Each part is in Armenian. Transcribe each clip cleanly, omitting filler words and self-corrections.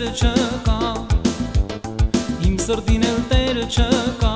sերը չկա, իմ սրտին էլ տեր չկա,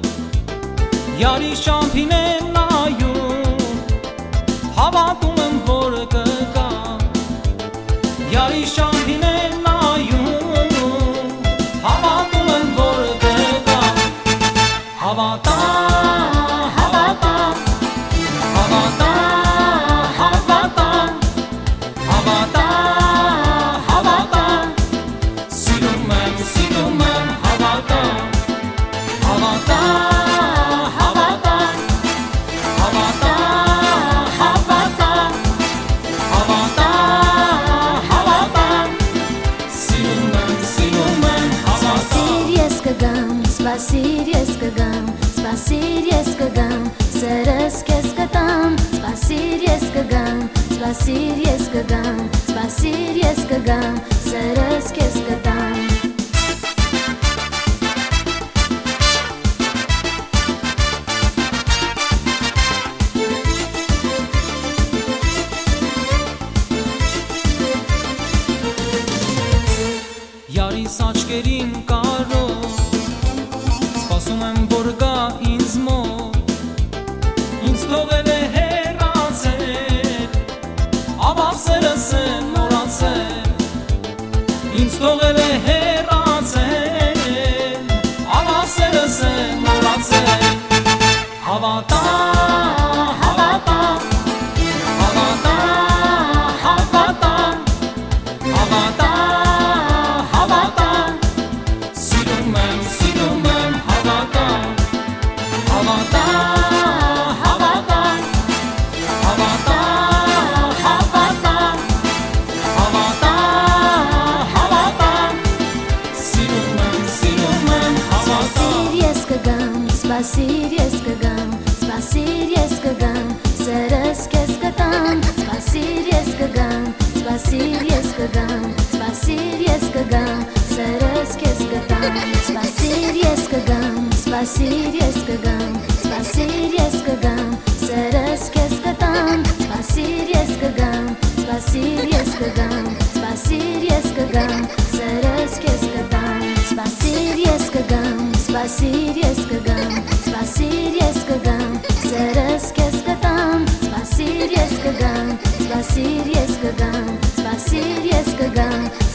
յարիս ճամփին եմ նայում, հավատում եմ որ կգա, յարիս ճամփին եմ նայում, հավատում եմ որ կգա, հավատա, հավատա, հավատա, հավատա, հավատա, հավատա, սիրում եմ, հավատա, հավատա, հավատա, հավատա, հավատա, հավատա, հավատա, սիրում եմ, հավատա. Ես կգամ, սպասիր ես կգամ, սպասիր ես կգամ, սերս քեզ կտամ, սպասիր ես կգամ, սպասիր ես կգամ, սպասիր ես կգամ, սերս քեզ կտամ. Յարիս աչքերին կարով, սպասում եմ որ գա ինձ մոտ, ինձ թողել է հեռացել, ավաղ սերս է մոռացել, ինձ թողել է հեռացել, ավաղ սերս է մոռացել, հավատա, հավատա, հավատա, հավատա, հավատա, հավատա, սիրում եմ, հավատա, հավատա, հավատա, հավատա, հավատա, հավատա, հավատա, սիրում եմ, հավատա. Ես կգամ, սպասիր ես կգամ, սպասիր ես կգամ, սերս քեզ կտամ, սպասիր ես կգամ, սպասիր ես կգամ, սպասիր ես կգամ, սերս քեզ կտամ, սպասիր ես կգամ, սպասիր ես կգամ, սպասիր ես կգամ, սերս քեզ կտամ, սպասիր ես կգամ, սպասիր ես կգամ, սպասիր ես կգամ, սերս քեզ կտամ, սպասիր ես կգամ, սպասիր ես կգամ, սպասիր ես կգամ, սերս քեզ կտամ, սպասիր ես կգամ, սպասիր ես կգամ, սպասիր ես կգամ,